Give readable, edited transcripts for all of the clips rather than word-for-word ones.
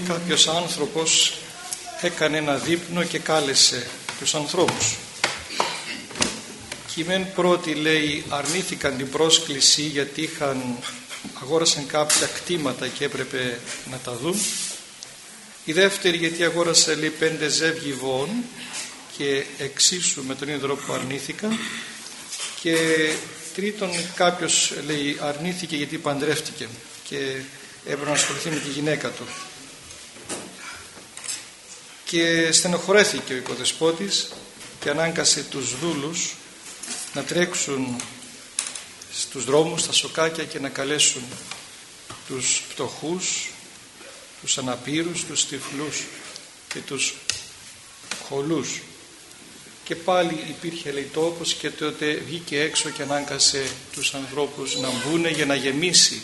κάποιος άνθρωπος έκανε ένα δείπνο και κάλεσε τους ανθρώπους. Κειμέν πρώτοι, λέει, αρνήθηκαν την πρόσκληση γιατί αγόρασαν κάποια κτήματα και έπρεπε να τα δουν. Η δεύτερη γιατί αγόρασε, λέει, 5 ζεύγη βοών και εξίσου με τον ίδιο τρόπο αρνήθηκαν. Και τρίτον, κάποιος, λέει, αρνήθηκε γιατί παντρεύτηκε και έπρεπε να ασχοληθεί με τη γυναίκα του. Και στενοχωρέθηκε ο οικοδεσπότης και ανάγκασε τους δούλους να τρέξουν στους δρόμους, στα σοκάκια και να καλέσουν τους φτωχούς, τους αναπήρους, τους τυφλούς και τους χολούς. Και πάλι υπήρχε, λέει, τόπος και τότε βγήκε έξω και ανάγκασε τους ανθρώπους να μπούνε για να γεμίσει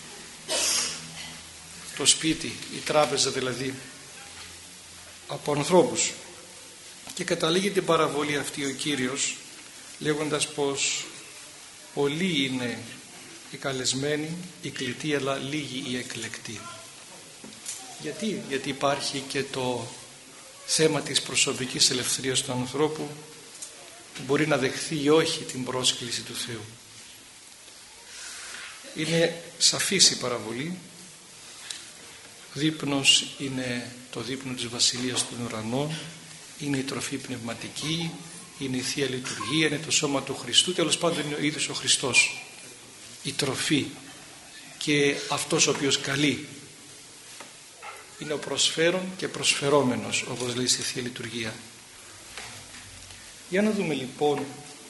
το σπίτι, η τράπεζα δηλαδή, από ανθρώπους. Και καταλήγει την παραβολή αυτή ο Κύριος λέγοντας πως πολλοί είναι οι καλεσμένοι, οι κλητοί, αλλά λίγοι οι εκλεκτοί. Γιατί υπάρχει και το θέμα της προσωπικής ελευθερίας του ανθρώπου που μπορεί να δεχθεί ή όχι την πρόσκληση του Θεού. Είναι σαφής η παραβολή. Δείπνος είναι το δείπνο της Βασιλείας των Ουρανών, είναι η τροφή πνευματική, είναι η Θεία Λειτουργία, είναι το σώμα του Χριστού, τέλος πάντων είναι ο ίδιος ο Χριστός, η τροφή και αυτός ο οποίος καλεί. Είναι ο προσφέρον και προσφερόμενος, όπως λέει στη Θεία Λειτουργία. Για να δούμε λοιπόν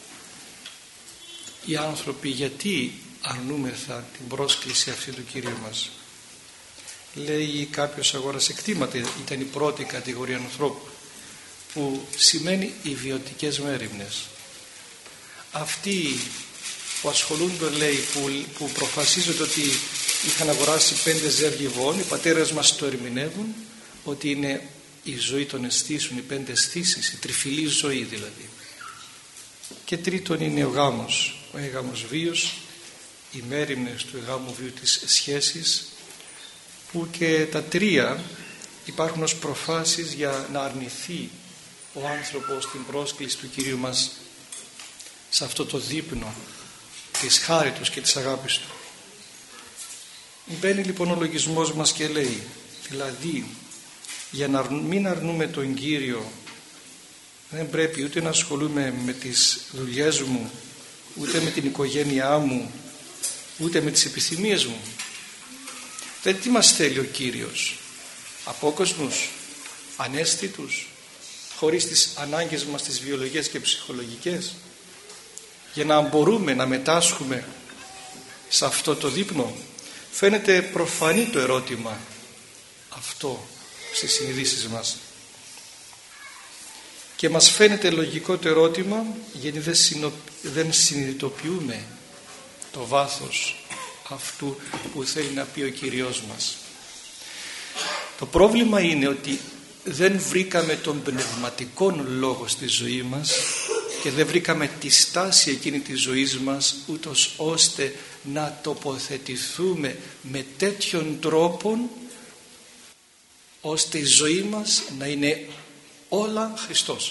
οι άνθρωποι γιατί αρνούμεθα την πρόσκληση αυτή του Κυρίου μας. Λέει κάποιος αγόρασε κτήματα, ήταν η πρώτη κατηγορία ανθρώπου, που σημαίνει οι βιωτικές μέριμνες. Αυτοί που ασχολούνται, λέει, που προφασίζονται ότι είχαν αγοράσει 5 ζεύγη βοών, οι πατέρες μας το ερμηνεύουν ότι είναι η ζωή των αισθήσεων, οι 5 αισθήσεις, η τριφυλή ζωή δηλαδή. Και τρίτον είναι ο γάμος, ο έγαμος βίος, οι μέριμνες του εγάμου βίου της σχέσης, που και τα τρία υπάρχουν ως προφάσεις για να αρνηθεί ο άνθρωπος την πρόσκληση του Κυρίου μας σε αυτό το δείπνο της χάριτος και της αγάπης του. Μπαίνει λοιπόν ο λογισμός μας και λέει, δηλαδή για να μην αρνούμε τον Κύριο δεν πρέπει ούτε να ασχολούμαι με τις δουλειές μου, ούτε με την οικογένειά μου, ούτε με τις επιθυμίες μου. Δηλαδή τι μας θέλει ο Κύριος? Απόκοσμους, ανέστητους, χωρίς τις ανάγκες μας τις βιολογικές και ψυχολογικές, για να μπορούμε να μετάσχουμε σε αυτό το δείπνο? Φαίνεται προφανή το ερώτημα αυτό στις συνειδήσεις μας και μας φαίνεται λογικό το ερώτημα γιατί δεν συνειδητοποιούμε το βάθος αυτού που θέλει να πει ο Κύριος μας. Το πρόβλημα είναι ότι δεν βρήκαμε τον πνευματικό λόγο στη ζωή μας και δεν βρήκαμε τη στάση εκείνη της ζωής μας ούτως ώστε να τοποθετηθούμε με τέτοιον τρόπο ώστε η ζωή μας να είναι όλα Χριστός.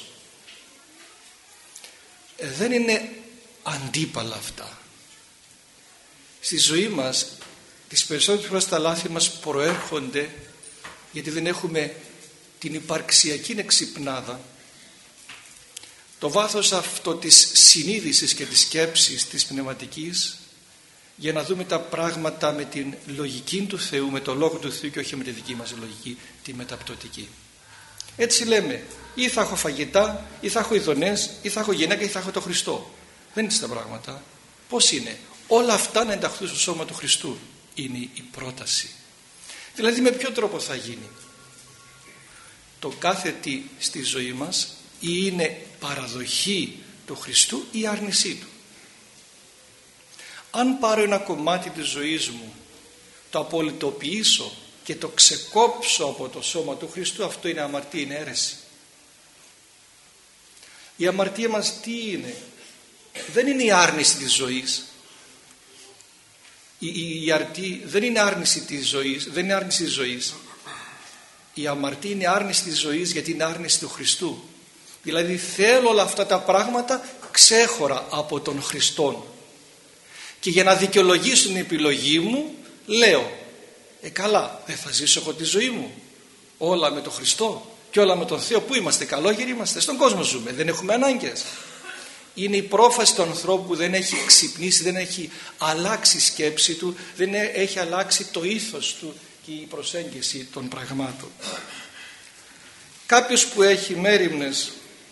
Δεν είναι αντίπαλα αυτά. Στη ζωή μας τις περισσότερες φορές τα λάθη μας προέρχονται γιατί δεν έχουμε την υπαρξιακή εξυπνάδα, το βάθος αυτό της συνείδησης και της σκέψης της πνευματικής, για να δούμε τα πράγματα με την λογική του Θεού, με το λόγο του Θεού και όχι με τη δική μας λογική, τη μεταπτωτική. Έτσι λέμε, ή θα έχω φαγητά, ή θα έχω ειδονές, ή θα έχω γυναίκα, ή θα έχω το Χριστό. Δεν είναι τα πράγματα. Πώς είναι? Όλα αυτά να ενταχθούν στο σώμα του Χριστού είναι η πρόταση. Δηλαδή με ποιο τρόπο θα γίνει? Το κάθε τι στη ζωή μας ή είναι παραδοχή του Χριστού ή άρνησή του. Αν πάρω ένα κομμάτι της ζωής μου, το απολυτοποιήσω και το ξεκόψω από το σώμα του Χριστού, αυτό είναι αμαρτία, είναι αίρεση. Η αμαρτία μας τι είναι? Δεν είναι η άρνηση της ζωής. Η αρτή δεν είναι άρνηση της ζωής, δεν είναι άρνηση της ζωής. Η αμαρτία είναι άρνηση της ζωής, γιατί είναι άρνηση του Χριστού. Δηλαδή θέλω όλα αυτά τα πράγματα ξέχωρα από τον Χριστόν. Και για να δικαιολογήσω την επιλογή μου λέω καλά, δεν θα ζήσω εγώ τη ζωή μου όλα με τον Χριστό και όλα με τον Θεό? Πού είμαστε? Καλόγεροι είμαστε? Στον κόσμο ζούμε, δεν έχουμε ανάγκες. Είναι η πρόφαση του ανθρώπου που δεν έχει ξυπνήσει, δεν έχει αλλάξει η σκέψη του, δεν έχει αλλάξει το ήθος του και η προσέγγιση των πραγμάτων. Κάποιος που έχει μέριμνες,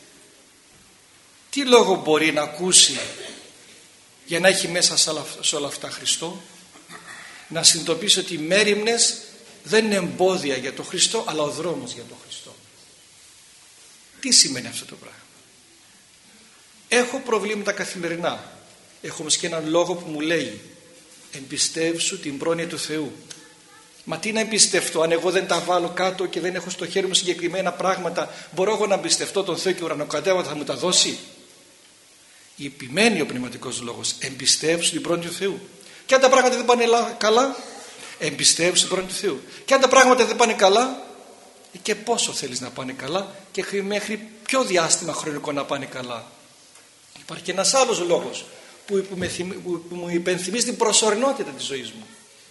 τι λόγο μπορεί να ακούσει για να έχει μέσα σε όλα αυτά Χριστό? Να συνειδητοποιήσει ότι οι μέριμνες δεν είναι εμπόδια για τον Χριστό, αλλά ο δρόμος για τον Χριστό. Τι σημαίνει αυτό το πράγμα? Έχω προβλήματα καθημερινά. Έχω όμως και έναν λόγο που μου λέει εμπιστεύσου την πρόνοια του Θεού. Μα τι να εμπιστευτώ αν εγώ δεν τα βάλω κάτω και δεν έχω στο χέρι μου συγκεκριμένα πράγματα? Μπορώ εγώ να εμπιστευτώ τον Θεό και ο ουρανοκατέβατα θα μου τα δώσει? Επιμένει ο πνευματικός λόγος, εμπιστεύσου την πρόνοια του Θεού. Και αν τα πράγματα δεν πάνε καλά, εμπιστεύσου την πρόνοια του Θεού. Και αν τα πράγματα δεν πάνε καλά, και πόσο θέλεις να πάνε καλά και μέχρι ποιο διάστημα χρονικό να πάνε καλά? Υπάρχει και ένας άλλος λόγος που μου υπενθυμίζει την προσωρινότητα της ζωής μου.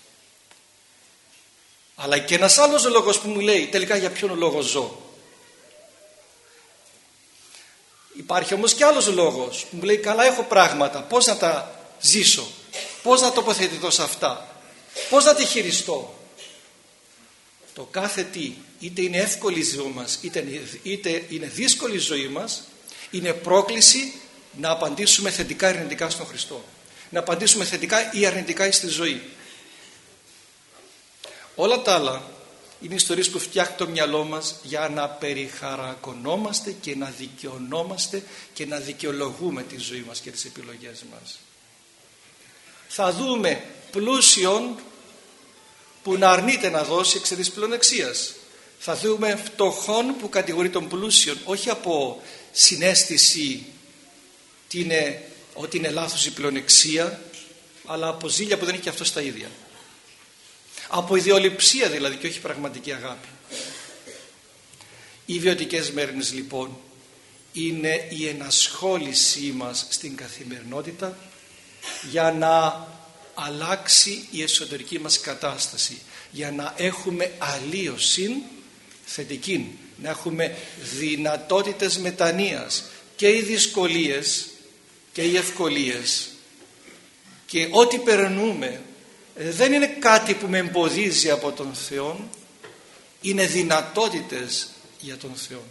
Αλλά και ένας άλλος λόγος που μου λέει τελικά για ποιον λόγο ζω. Υπάρχει όμως και άλλος λόγος που μου λέει καλά, έχω πράγματα, πώς να τα ζήσω, πώς να τοποθετηθώ σε αυτά, πώς να τη χειριστώ? Το κάθε τι, είτε είναι εύκολη η ζωή μας είτε είναι δύσκολη η ζωή μας, είναι πρόκληση να απαντήσουμε θετικά ή αρνητικά στον Χριστό, να απαντήσουμε θετικά ή αρνητικά στη ζωή. Όλα τα άλλα είναι ιστορίες που φτιάχνει το μυαλό μας για να περιχαρακωνόμαστε και να δικαιωνόμαστε και να δικαιολογούμε τη ζωή μας και τις επιλογές μας. Θα δούμε πλούσιον που να αρνείται να δώσει εξαιτίας πλεονεξίας. Θα δούμε φτωχόν που κατηγορεί τον πλούσιον, όχι από συναίσθηση ότι είναι λάθος η πλεονεξία, αλλά από ζήλια που δεν έχει και αυτό στα ίδια. Από ιδεολειψία δηλαδή και όχι πραγματική αγάπη. Οι βιωτικές μέρες λοιπόν είναι η ενασχόλησή μας στην καθημερινότητα για να αλλάξει η εσωτερική μας κατάσταση, για να έχουμε αλλίωση θετική, να έχουμε δυνατότητες μετανοίας. Και οι δυσκολίες και οι ευκολίες και ό,τι περνούμε δεν είναι κάτι που με εμποδίζει από τον Θεό, είναι δυνατότητες για τον Θεό.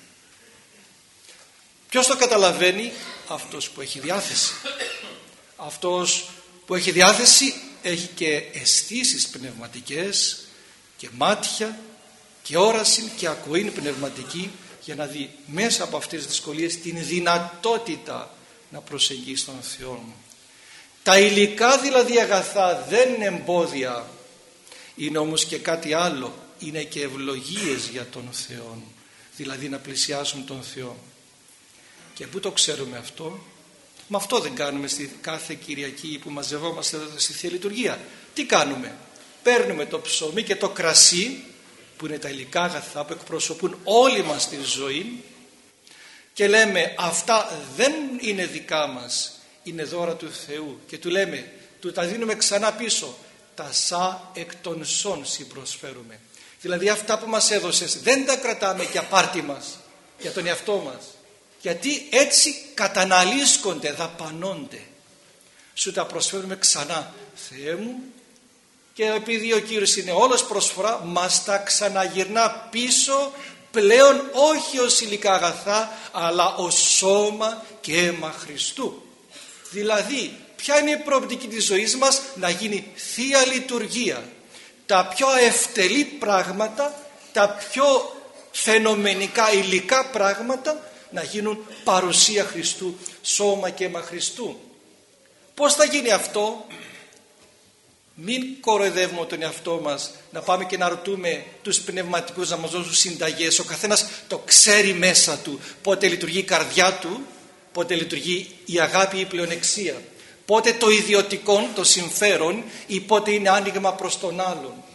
Ποιος το καταλαβαίνει? Αυτός που έχει διάθεση. Αυτός που έχει διάθεση έχει και αισθήσεις πνευματικές και μάτια και όραση και ακοή πνευματική, για να δει μέσα από αυτές τις δυσκολίες την δυνατότητα να προσεγγίσει τον Θεό. Τα υλικά δηλαδή αγαθά δεν είναι εμπόδια, είναι όμως και κάτι άλλο, είναι και ευλογίες για τον Θεό, δηλαδή να πλησιάσουμε τον Θεό. Και πού το ξέρουμε αυτό? Με αυτό δεν κάνουμε στη κάθε Κυριακή που μαζευόμαστε εδώ στη Θεία Λειτουργία? Τι κάνουμε? Παίρνουμε το ψωμί και το κρασί που είναι τα υλικά αγαθά που εκπροσωπούν όλη μας τη ζωή και λέμε αυτά δεν είναι δικά μας, είναι δώρα του Θεού, και του λέμε, του τα δίνουμε ξανά πίσω, τα σα εκ των σών συμπροσφέρουμε. Δηλαδή αυτά που μας έδωσες δεν τα κρατάμε για πάρτι μας, για τον εαυτό μας, γιατί έτσι καταναλύσκονται, δαπανώνται. Σου τα προσφέρουμε ξανά, Θεέ μου, και επειδή ο Κύριος είναι όλος προσφορά, μας τα ξαναγυρνά πίσω, πλέον όχι ως υλικά αγαθά, αλλά ως σώμα και αίμα Χριστού. Δηλαδή ποια είναι η προοπτική της ζωής μας? Να γίνει Θεία Λειτουργία. Τα πιο ευτελή πράγματα, τα πιο φαινομενικά υλικά πράγματα να γίνουν παρουσία Χριστού, σώμα και αίμα Χριστού. Πώς θα γίνει αυτό? Μην κοροϊδεύουμε τον εαυτό μας να πάμε και να ρωτούμε τους πνευματικούς να μας δώσουν συνταγές. Ο καθένας το ξέρει μέσα του πότε λειτουργεί η καρδιά του, πότε λειτουργεί η αγάπη ή η πλεονεξία, πότε το ιδιωτικό, το συμφέρον, ή πότε είναι άνοιγμα προς τον άλλον.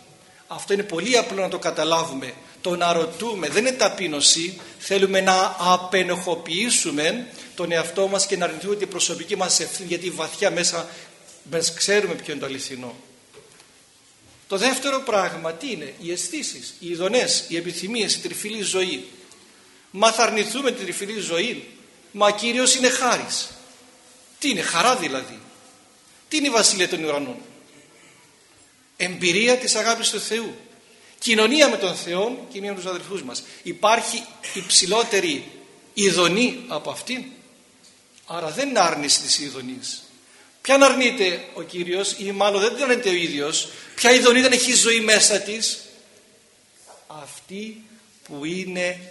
Αυτό είναι πολύ απλό να το καταλάβουμε. Το να ρωτούμε δεν είναι ταπείνωση. Θέλουμε να απενοχοποιήσουμε τον εαυτό μας και να αρνηθούμε την προσωπική μας ευθύνη, γιατί βαθιά μέσα ξέρουμε ποιο είναι το αληθινό. Το δεύτερο πράγμα τι είναι? Οι αισθήσεις, οι ειδονές, οι επιθυμίες, η τριφυλή ζωή. Μα θα αρνηθούμε την τριφυλή ζωή? Μα Κύριος είναι χάρις. Τι είναι? Χαρά δηλαδή. Τι είναι η Βασιλεία των Ουρανών? Εμπειρία της αγάπης του Θεού. Κοινωνία με τον Θεό, κοινωνία με τους αδελφούς μας. Υπάρχει υψηλότερη ειδονή από αυτήν? Άρα δεν είναι άρνηση της ειδονής. Ποιαν αρνείται ο Κύριος, ή μάλλον δεν την αρνείται ο ίδιος? Ποια ειδονή δεν έχει ζωή μέσα της? Αυτή που είναι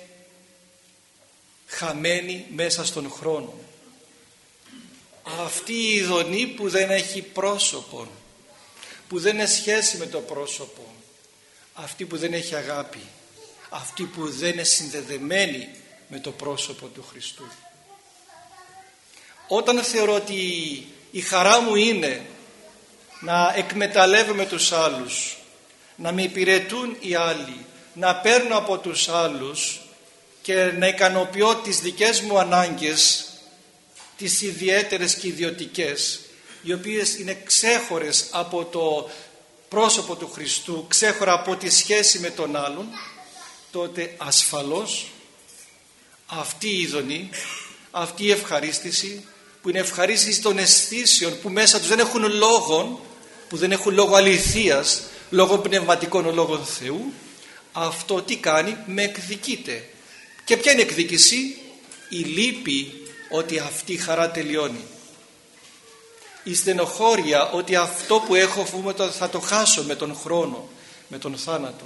χαμένη μέσα στον χρόνο. Αυτή η ειδονή που δεν έχει πρόσωπο, που δεν είναι σχέση με το πρόσωπο, αυτή που δεν έχει αγάπη, αυτή που δεν είναι συνδεδεμένη με το πρόσωπο του Χριστού. Όταν θεωρώ ότι η χαρά μου είναι να εκμεταλλεύομαι τους άλλους, να με υπηρετούν οι άλλοι, να παίρνω από τους άλλους και να ικανοποιώ τις δικές μου ανάγκες, τις ιδιαίτερες και ιδιωτικές, οι οποίες είναι ξέχωρες από το πρόσωπο του Χριστού, ξέχωρα από τη σχέση με τον άλλον, τότε ασφαλώς αυτή η ειδονή, αυτή η ευχαρίστηση, που είναι ευχαρίστηση των αισθήσεων που μέσα τους δεν έχουν λόγο, που δεν έχουν λόγο αληθείας, λόγω πνευματικών λόγων Θεού, αυτό τι κάνει? Με εκδικείται. Και ποια είναι η εκδίκηση? Η λύπη ότι αυτή η χαρά τελειώνει. Η στενοχώρια ότι αυτό που έχω φοβούμαι θα το χάσω με τον χρόνο, με τον θάνατο.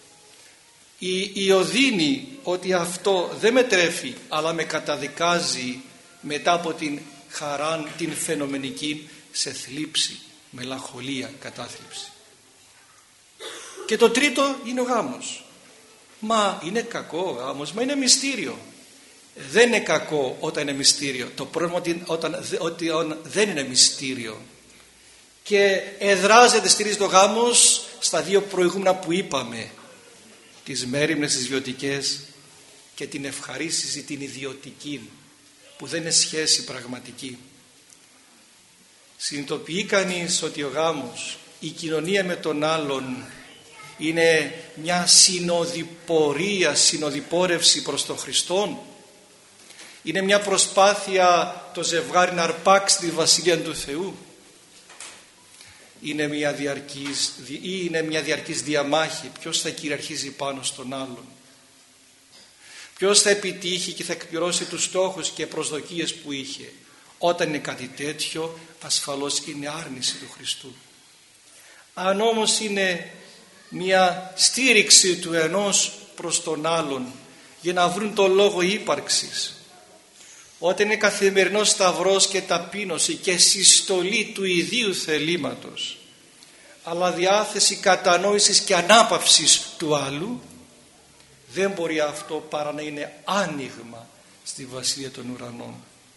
Η οδύνη ότι αυτό δεν με τρέφει αλλά με καταδικάζει μετά από την χαρά την φαινομενική σε θλίψη, μελαγχολία, κατάθλιψη. Και το τρίτο είναι ο γάμος. Μα είναι κακό ο γάμος? Μα είναι μυστήριο. Δεν είναι κακό όταν είναι μυστήριο. Το πρόβλημα είναι όταν δεν είναι μυστήριο και εδράζεται, στηρίζεται ο γάμος στα δύο προηγούμενα που είπαμε, τις μέριμνες, τις βιωτικές, και την ευχαρίστηση την ιδιωτική, που δεν είναι σχέση πραγματική. Συνειδητοποιεί κανείς ότι ο γάμος, η κοινωνία με τον άλλον, είναι μια συνοδοιπορία, συνοδοιπόρευση προς τον Χριστόν. Είναι μια προσπάθεια το ζευγάρι να αρπάξει τη Βασιλεία του Θεού. Είναι μια διαρκής διαμάχη. Ποιος θα κυριαρχήσει πάνω στον άλλον? Ποιος θα επιτύχει και θα εκπληρώσει τους στόχους και προσδοκίες που είχε? Όταν είναι κάτι τέτοιο, ασφαλώς είναι άρνηση του Χριστού. Αν όμως είναι μια στήριξη του ενός προς τον άλλον για να βρουν το λόγο ύπαρξης, όταν είναι καθημερινός σταυρός και ταπείνωση και συστολή του ιδίου θελήματος, αλλά διάθεση κατανόησης και ανάπαυσης του άλλου, δεν μπορεί αυτό παρά να είναι άνοιγμα στη Βασιλεία των Ουρανών.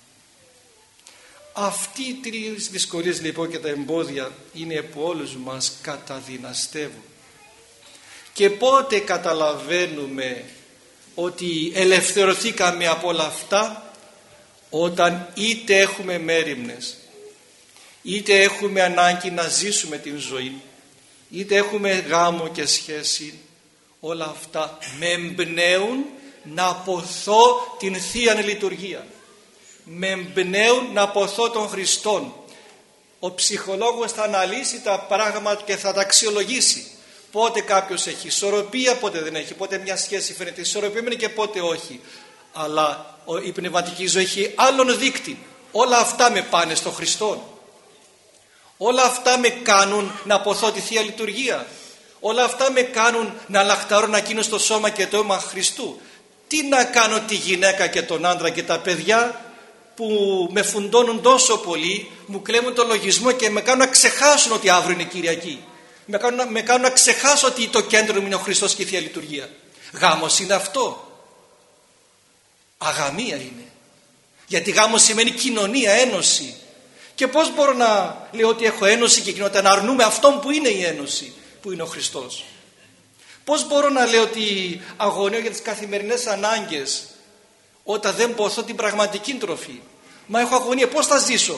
Αυτοί οι τρεις δυσκολίες λοιπόν και τα εμπόδια είναι που όλους μας καταδυναστεύουν. Και πότε καταλαβαίνουμε ότι ελευθερωθήκαμε από όλα αυτά? Όταν είτε έχουμε μέριμνες, είτε έχουμε ανάγκη να ζήσουμε την ζωή, είτε έχουμε γάμο και σχέση, όλα αυτά με εμπνέουν να αποθώ την Θεία Λειτουργία, με εμπνέουν να αποθώ τον Χριστόν. Ο ψυχολόγος θα αναλύσει τα πράγματα και θα τα αξιολογήσει. Πότε κάποιος έχει ισορροπία, πότε δεν έχει, πότε μια σχέση φαίνεται ισορροπημένη και πότε όχι. Αλλά η πνευματική ζωή έχει άλλον δείκτη. Όλα αυτά με πάνε στο Χριστό. Όλα αυτά με κάνουν να αποθώ τη Θεία Λειτουργία. Όλα αυτά με κάνουν να λαχταρώ να γίνω στο σώμα και το αίμα Χριστού. Τι να κάνω τη γυναίκα και τον άντρα και τα παιδιά που με φουντώνουν τόσο πολύ, μου κλέβουν το λογισμό και με κάνουν να ξεχάσουν ότι αύριο είναι Κυριακή. Με κάνουν να ξεχάσω ότι το κέντρο μου είναι ο Χριστός και η Θεία Λειτουργία. Γάμος είναι αυτό? Αγαμία είναι. Γιατί γάμος σημαίνει κοινωνία, ένωση. Και πώς μπορώ να λέω ότι έχω ένωση και κοινότητα, να αρνούμε αυτόν που είναι η ένωση, που είναι ο Χριστός? Πώς μπορώ να λέω ότι αγωνιώ για τις καθημερινές ανάγκες όταν δεν ποθώ την πραγματική τροφή? Μα έχω αγωνία, πώς θα ζήσω?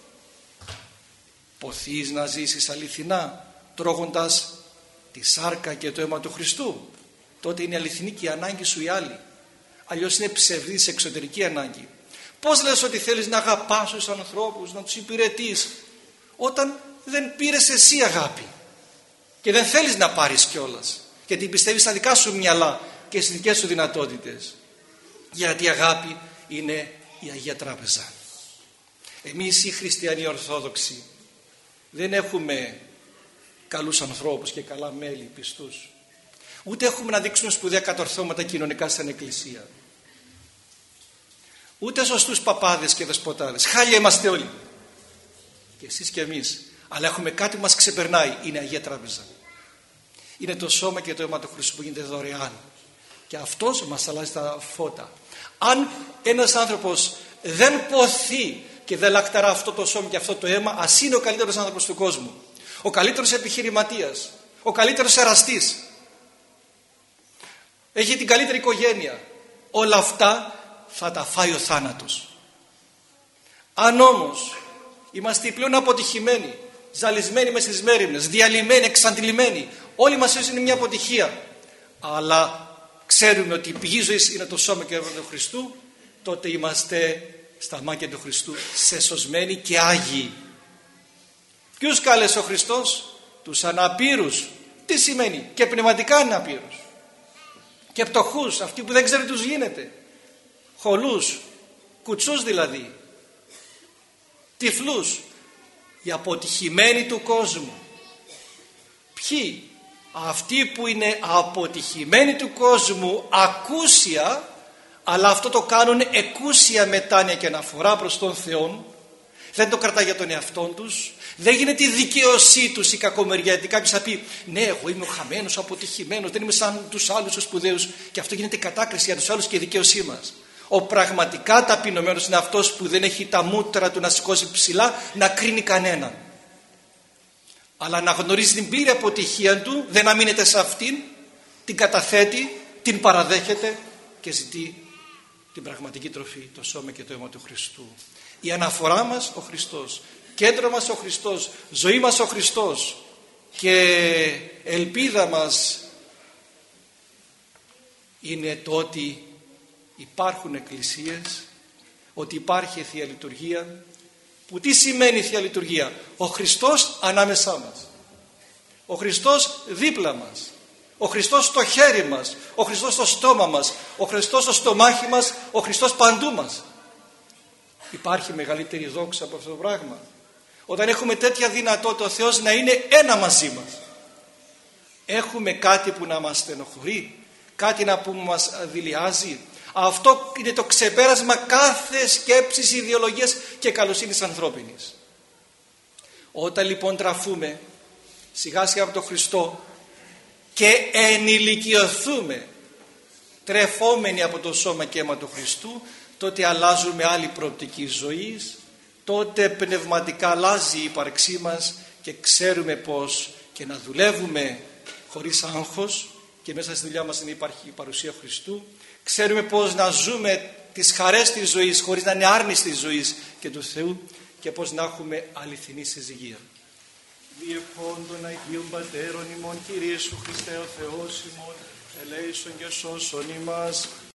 Ποθείς να ζήσεις αληθινά τρώγοντας τη σάρκα και το αίμα του Χριστού? Τότε είναι αληθινή και η ανάγκη σου η άλλη. Αλλιώς είναι ψευδής εξωτερική ανάγκη. Πώς λες ότι θέλεις να αγαπάς τους ανθρώπους, να τους υπηρετείς, όταν δεν πήρες εσύ αγάπη και δεν θέλεις να πάρεις κιόλας, γιατί πιστεύεις στα δικά σου μυαλά και στις δικές σου δυνατότητες? Γιατί η αγάπη είναι η Αγία Τράπεζα. Εμείς οι χριστιανοί Ορθόδοξοι δεν έχουμε καλούς ανθρώπους και καλά μέλη πιστούς, ούτε έχουμε να δείξουμε σπουδαία κατορθώματα κοινωνικά στην Εκκλησία, ούτε σωστούς παπάδες και δεσποτάδες. Χάλια είμαστε όλοι, και εσείς και εμείς. Αλλά έχουμε κάτι που μας ξεπερνάει, είναι η Αγία Τράπεζα. Είναι το σώμα και το αίμα του Χριστού που γίνεται δωρεάν, και αυτός μας αλλάζει τα φώτα. Αν ένας άνθρωπος δεν ποθεί και δεν λακταρά αυτό το σώμα και αυτό το αίμα, ας είναι ο καλύτερος άνθρωπος του κόσμου, ο καλύτερος επιχειρηματίας, ο καλύτερος εραστής, έχει την καλύτερη οικογένεια, όλα αυτά θα τα φάει ο θάνατος. Αν όμως είμαστε οι πλέον αποτυχημένοι, ζαλισμένοι μες στις μέριμνες, διαλυμένοι, εξαντλημένοι, όλοι μας είναι μια αποτυχία, αλλά ξέρουμε ότι η πηγή ζωής είναι το σώμα και το αίμα του Χριστού, τότε είμαστε στα μάτια του Χριστού σεσωσμένοι και άγιοι. Ποιους κάλεσε ο Χριστός? Τους αναπήρους. Τι σημαίνει? Και πνευματικά αναπήρους και πτωχούς, αυτοί που δεν ξέρουν τους γίνεται, χολούς, κουτσούς δηλαδή, τυφλούς, οι αποτυχημένοι του κόσμου. Ποιοι? Αυτοί που είναι αποτυχημένοι του κόσμου ακούσια, αλλά αυτό το κάνουν εκούσια μετάνοια και αναφορά προς τον Θεό, δεν το κρατά για τον εαυτό τους, δεν γίνεται η δικαίωσή τους η κακομεριά, γιατί κάποιος θα πει ναι, εγώ είμαι ο χαμένος, ο αποτυχημένος, δεν είμαι σαν τους άλλους τους σπουδαίους, και αυτό γίνεται κατάκριση για τους άλλους και η δικαίωσή μας. Ο πραγματικά ταπεινωμένος είναι αυτός που δεν έχει τα μούτρα του να σηκώσει ψηλά να κρίνει κανέναν, αλλά να γνωρίζει την πλήρη αποτυχία του, δεν αμήνεται σε αυτήν, την καταθέτει, την παραδέχεται και ζητεί την πραγματική τροφή, το σώμα και το αίμα του Χριστού. Η αναφορά μας ο Χριστός, κέντρο μας ο Χριστός, ζωή μας ο Χριστός, και ελπίδα μας είναι το ότι υπάρχουν εκκλησίες, ότι υπάρχει Θεία Λειτουργία. Που τι σημαίνει Θεία Λειτουργία? Ο Χριστός ανάμεσά μας, ο Χριστός δίπλα μας, ο Χριστός στο χέρι μας, ο Χριστός στο στόμα μας, ο Χριστός στο στομάχι μας, ο Χριστός παντού μας. Υπάρχει μεγαλύτερη δόξα από αυτό το πράγμα? Όταν έχουμε τέτοια δυνατότητα ο Θεός να είναι ένα μαζί μας. Έχουμε κάτι που να μας στενοχωρεί, κάτι που μας δειλιάζει? Αυτό είναι το ξεπέρασμα κάθε σκέψης, ιδεολογίας και καλοσύνης ανθρώπινης. Όταν λοιπόν τραφούμε σιγά σιγά από τον Χριστό και ενηλικιωθούμε τρεφόμενοι από το σώμα και αίμα του Χριστού, τότε αλλάζουμε άλλη προοπτική ζωής, τότε πνευματικά αλλάζει η ύπαρξή μας και ξέρουμε πως και να δουλεύουμε χωρίς άγχος, και μέσα στη δουλειά μας υπάρχει η παρουσία Χριστού. Ξέρουμε πως να ζούμε τις χαρές της ζωής χωρίς να είναι άρνηση της ζωής και του Θεού, και πως να έχουμε αληθινή συζυγία. Διευχών των Αγίων Πατέρων ημών, Κύριε Ιησού Χριστέ ο Θεός ημών, ελέησον και σώσον ημάς.